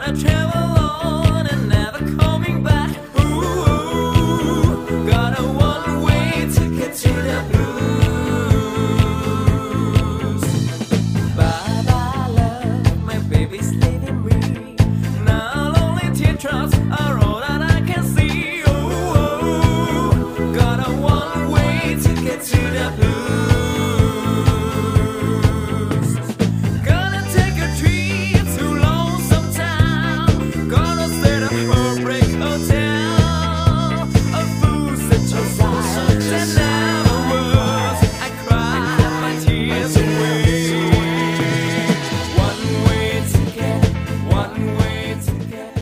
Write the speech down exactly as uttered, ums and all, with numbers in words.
Gonna travel on and never coming back. Ooh, got a one-way ticket to the blues. Bye bye love, my baby's leaving me. Now lonely teardrops are all that I can see. Ooh, got a one-way ticket to the blues.